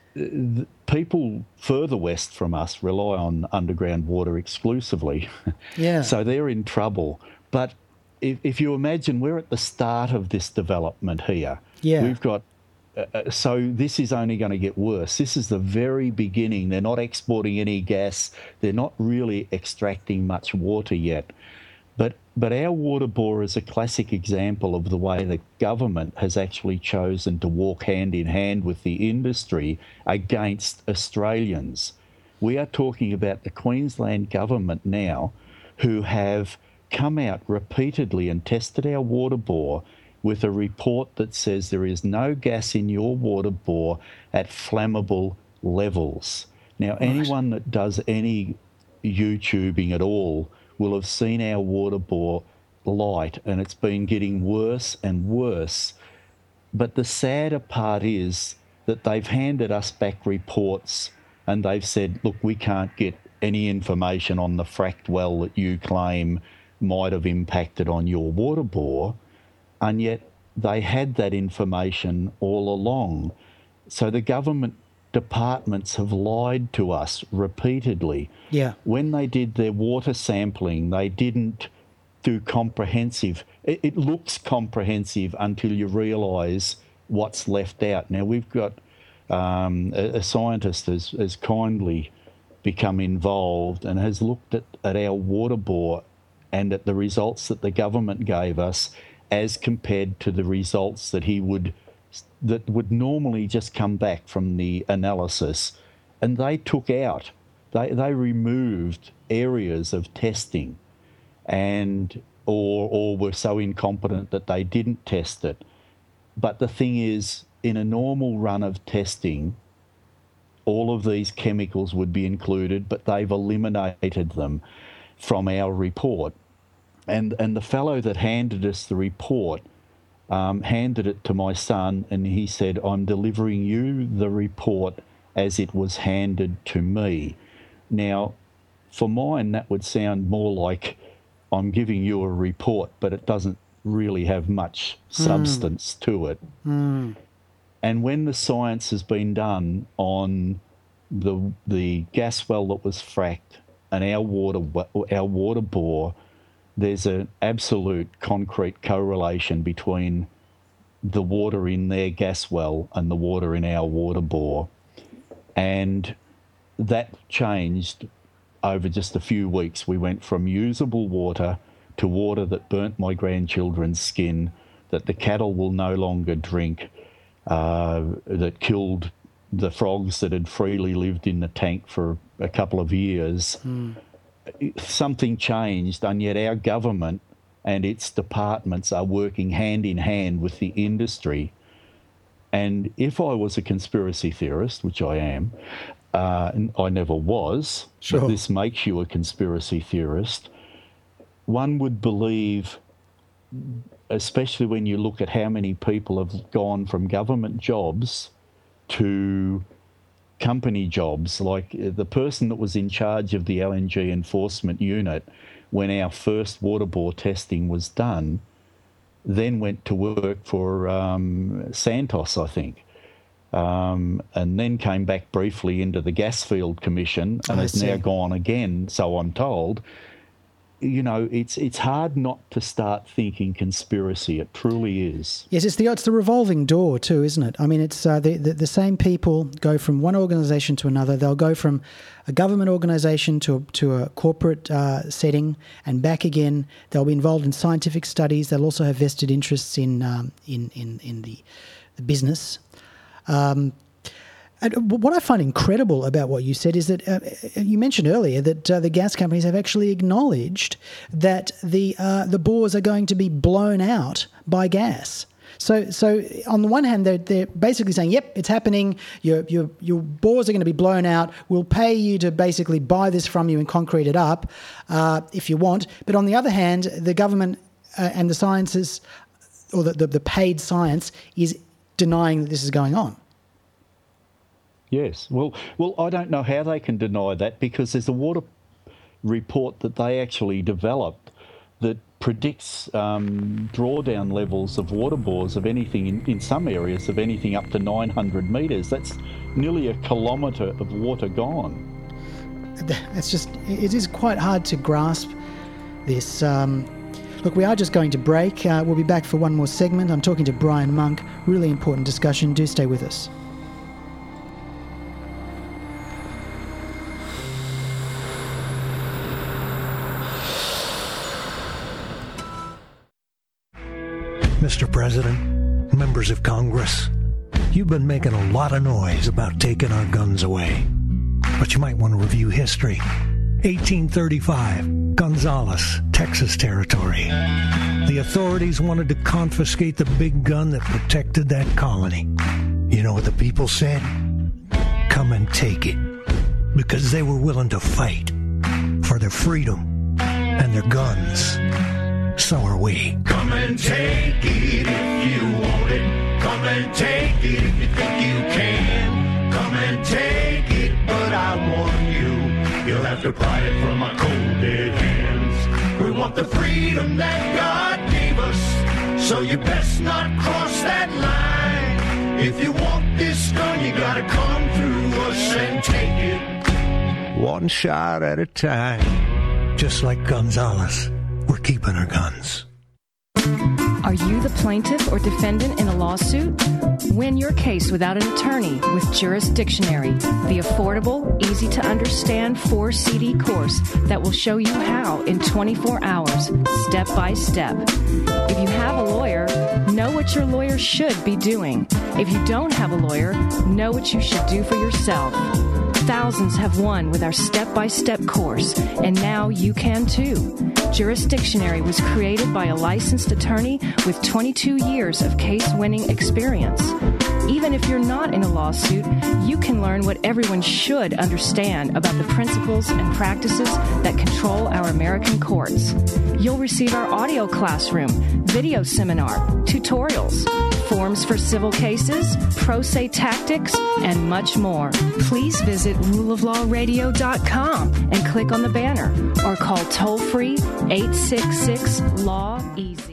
th- people further west from us rely on underground water exclusively. Yeah. So they're in trouble. But if, if you imagine, we're at the start of this development here. Yeah. We've got, uh, so this is only going to get worse. This is the very beginning. They're not exporting any gas. They're not really extracting much water yet. But but our water bore is a classic example of the way the government has actually chosen to walk hand in hand with the industry against Australians. We are talking about the Queensland government now, who have come out repeatedly and tested our water bore with a report that says there is no gas in your water bore at flammable levels. Now, anyone that does any YouTubing at all will have seen our water bore light, and it's been getting worse and worse. But the sadder part is that they've handed us back reports and they've said, look, we can't get any information on the fracked well that you claim might have impacted on your water bore, and yet they had that information all along. So the government departments have lied to us repeatedly. Yeah. When they did their water sampling, they didn't do comprehensive. It, it looks comprehensive until you realise what's left out. Now, we've got um, a, a scientist has, has kindly become involved and has looked at, at our water bore and at the results that the government gave us as compared to the results that he would that would normally just come back from the analysis, and they took out They they removed areas of testing, and or or were so incompetent that they didn't test it. But the thing is, in a normal run of testing, all of these chemicals would be included, but they've eliminated them from our report. And and the fellow that handed us the report um, handed it to my son, and he said, "I'm delivering you the report as it was handed to me." Now, for mine, that would sound more like I'm giving you a report, but it doesn't really have much substance mm. to it. Mm. And when the science has been done on the the gas well that was fracked and our water our water bore, there's an absolute concrete correlation between the water in their gas well and the water in our water bore. And that changed over just a few weeks. We went from usable water to water that burnt my grandchildren's skin, that the cattle will no longer drink, uh, that killed the frogs that had freely lived in the tank for a couple of years. Mm. Something changed, and yet our government and its departments are working hand in hand with the industry. And if I was a conspiracy theorist, which I am, uh, I never was, sure. but this makes you a conspiracy theorist, one would believe, especially when you look at how many people have gone from government jobs to company jobs, like the person that was in charge of the L N G enforcement unit when our first water bore testing was done, then went to work for um, Santos, I think, um, and then came back briefly into the Gasfield Commission and I has see. now gone again, so I'm told. You know, it's it's hard not to start thinking conspiracy. It truly is. Yes, it's the it's the revolving door too, isn't it? I mean, it's uh, the, the the same people go from one organisation to another. They'll go from a government organisation to a, to a corporate uh, setting and back again. They'll be involved in scientific studies. They'll also have vested interests in um, in in in the the business. Um, And what I find incredible about what you said is that uh, you mentioned earlier that uh, the gas companies have actually acknowledged that the uh, the bores are going to be blown out by gas. So, so on the one hand, they're, they're basically saying, "Yep, it's happening. Your your your bores are going to be blown out. We'll pay you to basically buy this from you and concrete it up uh, if you want." But on the other hand, the government uh, and the sciences, or the, the the paid science, is denying that this is going on. Yes. Well, well, I don't know how they can deny that, because there's a water report that they actually developed that predicts um, drawdown levels of water bores of anything, in, in some areas, of anything up to nine hundred metres. That's nearly a kilometre of water gone. It's just, it is quite hard to grasp this. Um, look, we are just going to break. Uh, we'll be back for one more segment. I'm talking to Brian Monk. Really important discussion. Do stay with us. Mister President, members of Congress, you've been making a lot of noise about taking our guns away. But you might want to review history. eighteen thirty-five, Gonzales, Texas Territory. The authorities wanted to confiscate the big gun that protected that colony. You know what the people said? Come and take it. Because they were willing to fight for their freedom and their guns. So are we. Come and take it if you want it. Come and take it if you think you can. Come and take it, but I warn you, you'll have to pry it from my cold dead hands. We want the freedom that God gave us, so you best not cross that line. If you want this gun, you gotta come through us and take it. One shot at a time. Just like Gonzales. We're keeping our guns. Are you the plaintiff or defendant in a lawsuit? Win your case without an attorney with Jurisdictionary, the affordable, easy-to-understand four C D course that will show you how in twenty-four hours, step by step. If you have a lawyer, know what your lawyer should be doing. If you don't have a lawyer, know what you should do for yourself. Thousands have won with our step-by-step course, and now you can too. Jurisdictionary was created by a licensed attorney with twenty-two years of case-winning experience. Even if you're not in a lawsuit, you can learn what everyone should understand about the principles and practices that control our American courts. You'll receive our audio classroom, video seminar, tutorials, forms for civil cases, pro se tactics, and much more. Please visit rule of law radio dot com and click on the banner or call toll-free eight six six law easy.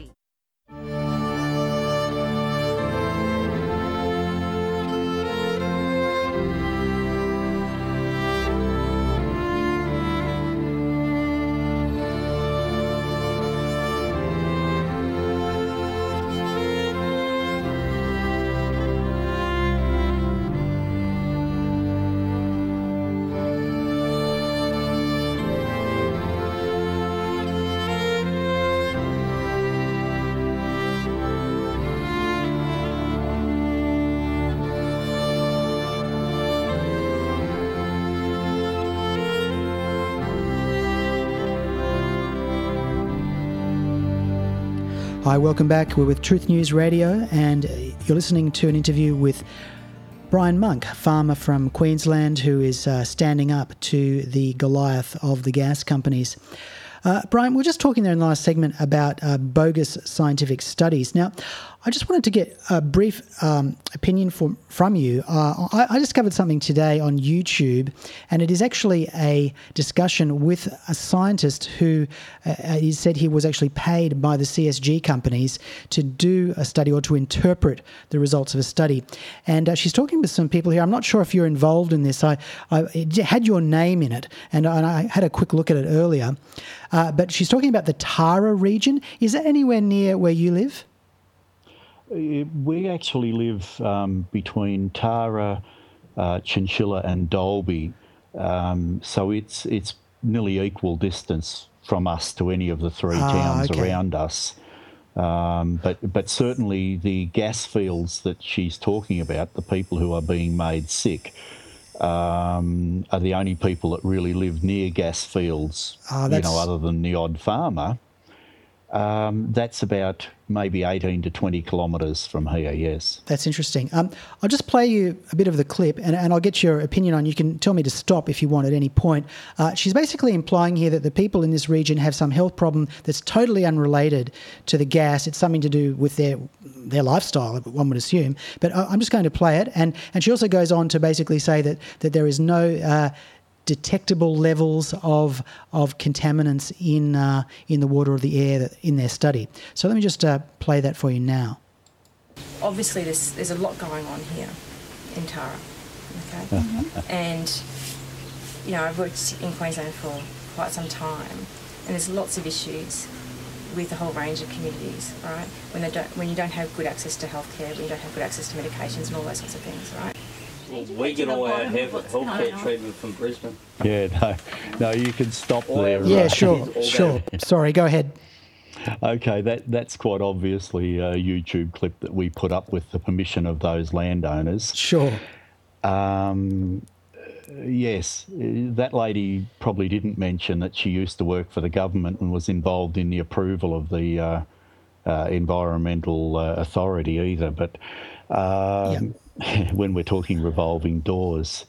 Hi, welcome back. We're with Truth News Radio, and you're listening to an interview with Brian Monk, farmer from Queensland, who is uh, standing up to the Goliath of the gas companies. Uh, Brian, we were just talking there in the last segment about uh, bogus scientific studies. Now, I just wanted to get a brief um, opinion from, from you. Uh, I, I discovered something today on YouTube, and it is actually a discussion with a scientist who uh, he said he was actually paid by the C S G companies to do a study or to interpret the results of a study. And uh, she's talking with some people here. I'm not sure if you're involved in this. I, I it had your name in it, and, and I had a quick look at it earlier. Uh, but she's talking about the Tara region. Is that anywhere near where you live? We actually live um, between Tara, uh, Chinchilla and Dalby, um, so it's it's nearly equal distance from us to any of the three ah, towns okay. around us. Um, but but certainly the gas fields that she's talking about, the people who are being made sick, um, are the only people that really live near gas fields, oh, you know, other than the odd farmer. Um, that's about maybe eighteen to twenty kilometres from here, yes. That's interesting. Um, I'll just play you a bit of the clip, and, and I'll get your opinion on. You can tell me to stop if you want at any point. Uh, she's basically implying here that the people in this region have some health problem that's totally unrelated to the gas. It's something to do with their their lifestyle, one would assume. But I'm just going to play it. And, and she also goes on to basically say that, that there is no... Uh, detectable levels of of contaminants in uh, in the water or the air that, in their study. So let me just uh, play that for you now. Obviously, there's there's a lot going on here in Tara, okay, mm-hmm. and you know I've worked in Queensland for quite some time, and there's lots of issues with a whole range of communities, right? When they don't, when you don't have good access to healthcare, when you don't have good access to medications and all those sorts of things, right? Well, we get all our healthcare treatment from Brisbane. Yeah, no, no, you can stop there. Yeah, sure, sure. Sorry, go ahead. Okay, that that's quite obviously a YouTube clip that we put up with the permission of those landowners. Sure. Um, yes, that lady probably didn't mention that she used to work for the government and was involved in the approval of the uh, uh, environmental uh, authority either, but... Um, yep. When we're talking revolving doors,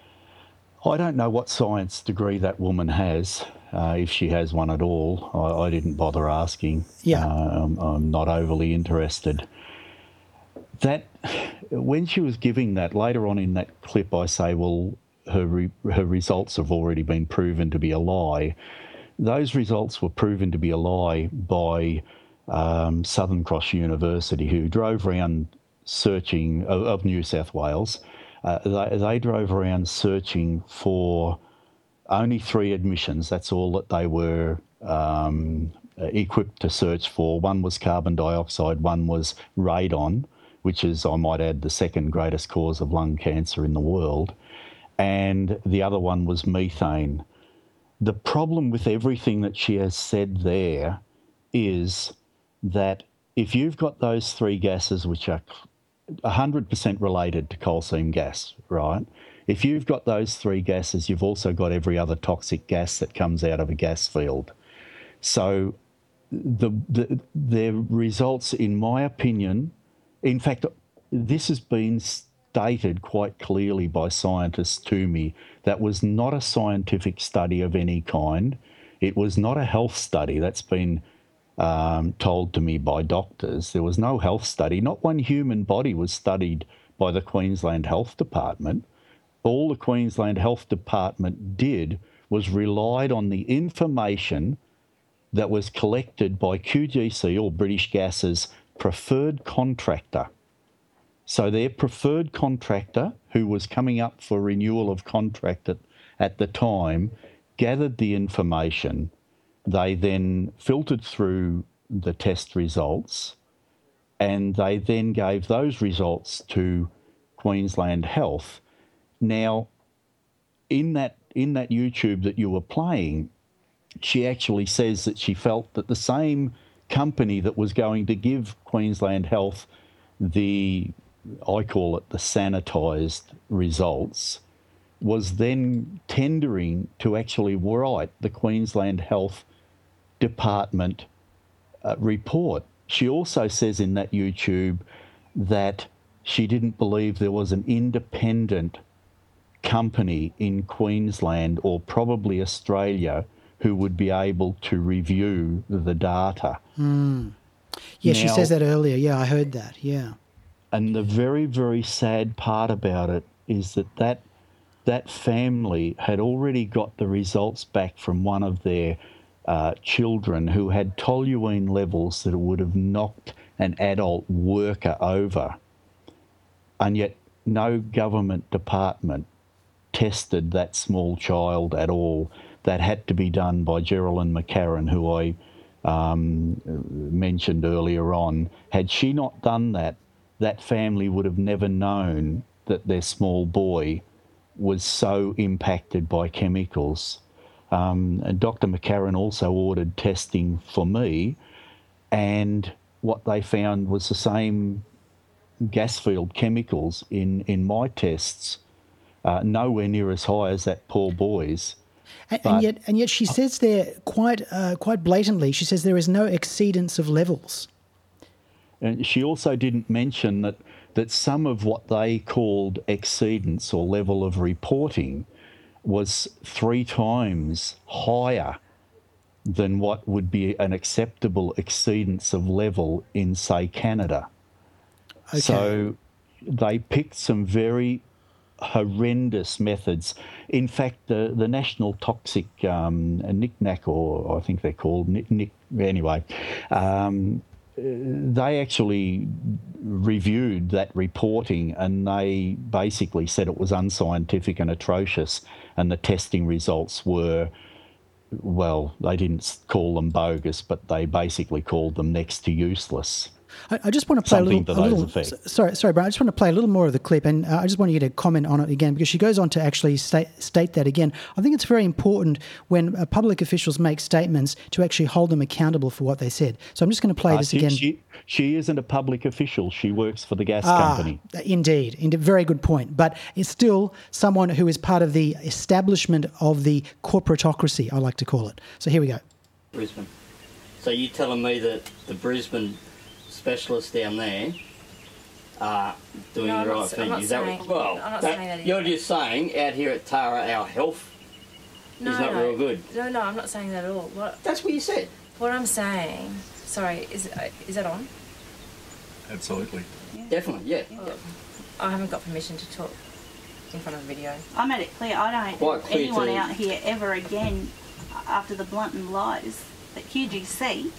I don't know what science degree that woman has, uh, if she has one at all. I, I didn't bother asking. Yeah, uh, I'm, I'm not overly interested. That when she was giving that later on in that clip, I say, well, her re, her results have already been proven to be a lie. Those results were proven to be a lie by um, Southern Cross University, who drove around searching of, of New South Wales. Uh, they, they drove around searching for only three admissions. That's all that they were um, equipped to search for. One was carbon dioxide, one was radon, which is, I might add, the second greatest cause of lung cancer in the world, and the other one was methane. The problem with everything that she has said there is that if you've got those three gases which are one hundred percent related to coal seam gas, right? If you've got those three gases, you've also got every other toxic gas that comes out of a gas field. So the, the their results, in my opinion, in fact, this has been stated quite clearly by scientists to me, that was not a scientific study of any kind. It was not a health study. That's been um, told to me by doctors. There was no health study. Not one human body was studied by the Queensland Health Department. All the Queensland Health Department did was relied on the information that was collected by Q G C, or British Gas's preferred contractor. So their preferred contractor, who was coming up for renewal of contract at, at the time, gathered the information. They then filtered through the test results, and they then gave those results to Queensland Health. Now, in that in that YouTube that you were playing, she actually says that she felt that the same company that was going to give Queensland Health the, I call it the sanitised results, was then tendering to actually write the Queensland Health Department uh, report. She also says in that YouTube that she didn't believe there was an independent company in Queensland, or probably Australia, who would be able to review the data. Mm. Yeah, now, she says that earlier. Yeah, I heard that, yeah. And the very, very sad part about it is that that, that family had already got the results back from one of their uh, children who had toluene levels that would have knocked an adult worker over. And yet no government department tested that small child at all. That had to be done by Geraldine McCarran, who I um, mentioned earlier on. Had she not done that, that family would have never known that their small boy was so impacted by chemicals. Um, and Doctor McCarran also ordered testing for me, and what they found was the same gas field chemicals in, in my tests, uh, nowhere near as high as that poor boy's. And, and yet, and yet, she says there quite, uh, quite blatantly. She says there is no exceedance of levels. And she also didn't mention that that some of what they called exceedance or level of reporting was three times higher than what would be an acceptable exceedance of level in, say, Canada. Okay. So they picked some very horrendous methods. In fact, the, the National Toxic um, N I C N A C, or I think they're called, N I C, anyway, um, they actually reviewed that reporting, and they basically said it was unscientific and atrocious, and the testing results were, well, they didn't call them bogus, but they basically called them next to useless. I, I just want to play Something a little. A little sorry, sorry, Brian. I just want to play a little more of the clip, and uh, I just want you to comment on it again, because she goes on to actually state, state that again. I think it's very important when uh, public officials make statements to actually hold them accountable for what they said. So I'm just going to play uh, this she, again. She, she isn't a public official. She works for the gas ah, company. Indeed, indeed, very good point. But it's still someone who is part of the establishment of the corporatocracy, I like to call it. So here we go. Brisbane. So you're telling me that the Brisbane specialists down there are doing no, the right not, thing. Is that saying, what, well, I'm not that, saying that you're just saying out here at Tara our health no, is not no. real good. No, no, I'm not saying that at all. What, That's what you said. What I'm saying, sorry, is is that on? Absolutely. Yeah. Definitely, yeah. Oh, I haven't got permission to talk in front of a video. I made it clear I don't want anyone out here ever again after the blatant lies that Q G C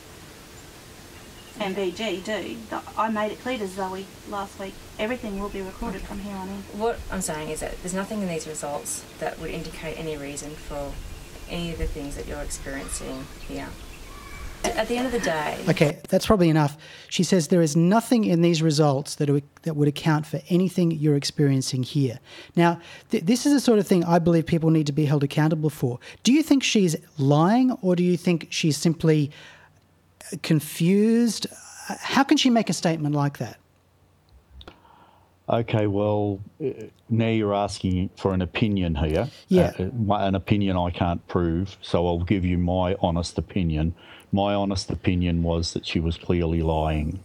and B G do. I made it clear to Zoe last week, everything will be recorded from here on in. What I'm saying is that there's nothing in these results that would indicate any reason for any of the things that you're experiencing here. At the end of the day... Okay, that's probably enough. She says there is nothing in these results that, would, that would account for anything you're experiencing here. Now, th- this is the sort of thing I believe people need to be held accountable for. Do you think she's lying, or do you think she's simply confused? How can she make a statement like that? Okay, well, uh, now you're asking for an opinion here. Yeah. Uh, my- an opinion I can't prove, so I'll give you my honest opinion. My honest opinion was that she was clearly lying.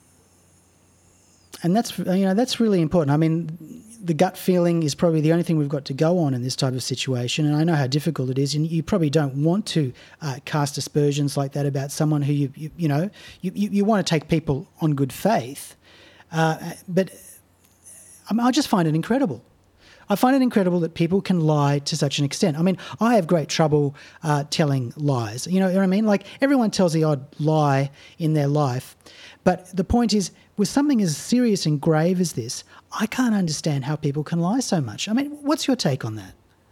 And that's, you know, that's really important. I mean, the gut feeling is probably the only thing we've got to go on in this type of situation. And I know how difficult it is. And you probably don't want to uh, cast aspersions like that about someone who, you, you, you know, you, you, you want to take people on good faith. Uh, but I, mean, I just find it incredible. I find it incredible that people can lie to such an extent. I mean, I have great trouble uh, telling lies. You know what I mean? Like, everyone tells the odd lie in their life. But the point is, with something as serious and grave as this, I can't understand how people can lie so much. I mean, what's your take on that?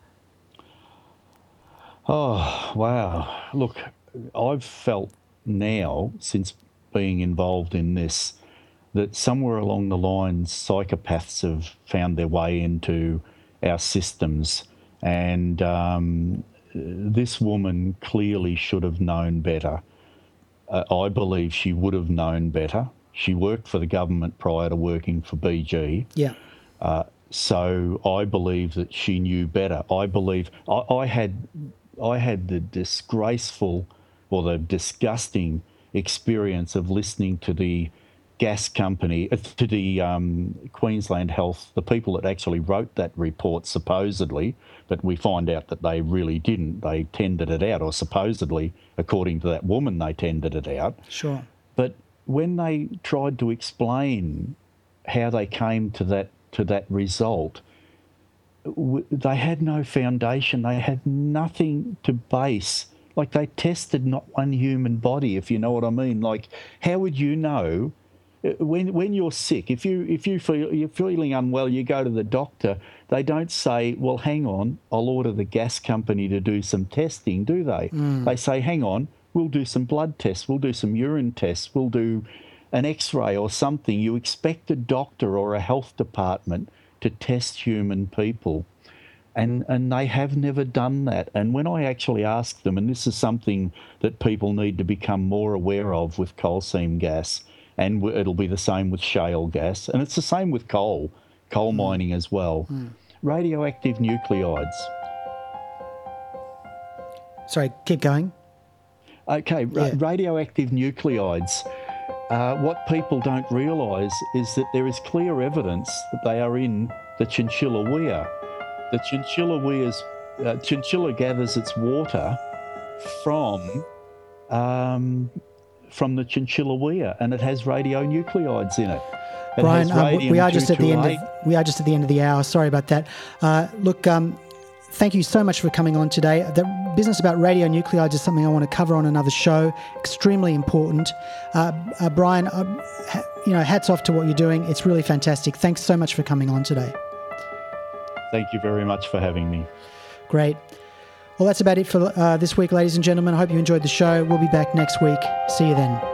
Oh, wow. Look, I've felt now, since being involved in this, that somewhere along the lines, psychopaths have found their way into our systems. And um, this woman clearly should have known better. Uh, I believe she would have known better. She worked for the government prior to working for B G. Yeah. Uh, so I believe that she knew better. I believe I, I had I had the disgraceful or the disgusting experience of listening to the gas company, uh, to the um, Queensland Health, the people that actually wrote that report supposedly, but we find out that they really didn't. They tendered it out, or supposedly, according to that woman, they tendered it out. Sure. But when they tried to explain how they came to that to that result, w- they had no foundation. They had nothing to base. Like, they tested not one human body, if you know what I mean. Like, how would you know when when you're sick? If you if you feel you're feeling unwell, you go to the doctor. They don't say, "Well, hang on, I'll order the gas company to do some testing," do they? Mm. They say, "Hang on, we'll do some blood tests, we'll do some urine tests, we'll do an X-ray or something." You expect a doctor or a health department to test human people. And and they have never done that. And when I actually ask them, and this is something that people need to become more aware of with coal seam gas, and w- it'll be the same with shale gas, and it's the same with coal, coal mm. mining as well. Mm. Radioactive nuclides. Sorry, keep going. Okay, ra- Yeah. radioactive nuclides. Uh, what people don't realise is that there is clear evidence that they are in the chinchilla weir. The chinchilla weir's, uh, chinchilla gathers its water from um, from the chinchilla weir, and it has radionucleodes in it. It Brian, has um, we are just at the end radium of we are just at the end of the hour. Sorry about that. Uh, look, um, thank you so much for coming on today. The business about radionuclides is something I want to cover on another show. Extremely important. Uh, uh, Brian, uh, ha- you know, hats off to what you're doing. It's really fantastic. Thanks so much for coming on today. Thank you very much for having me. Great. Well, that's about it for uh, this week, ladies and gentlemen. I hope you enjoyed the show. We'll be back next week. See you then.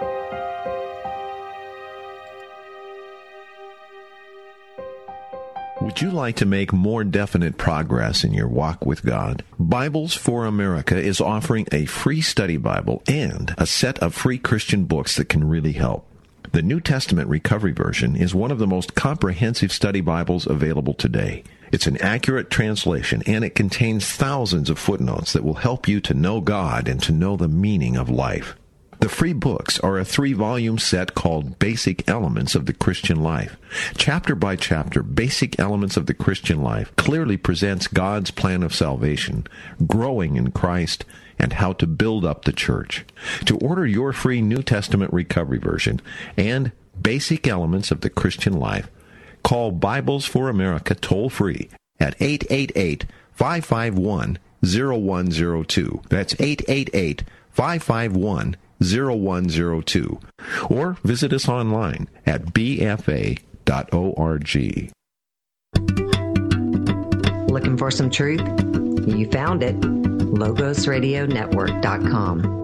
Would you like to make more definite progress in your walk with God? Bibles for America is offering a free study Bible and a set of free Christian books that can really help. The New Testament Recovery Version is one of the most comprehensive study Bibles available today. It's an accurate translation, and it contains thousands of footnotes that will help you to know God and to know the meaning of life. The free books are a three-volume set called Basic Elements of the Christian Life. Chapter by chapter, Basic Elements of the Christian Life clearly presents God's plan of salvation, growing in Christ, and how to build up the church. To order your free New Testament Recovery Version and Basic Elements of the Christian Life, call Bibles for America toll-free at eight eight eight, five five one, zero one zero two. That's eight eight eight, five five one, zero one zero two. Or visit us online at b f a dot org. Looking for some truth? You found it. logos radio network dot com.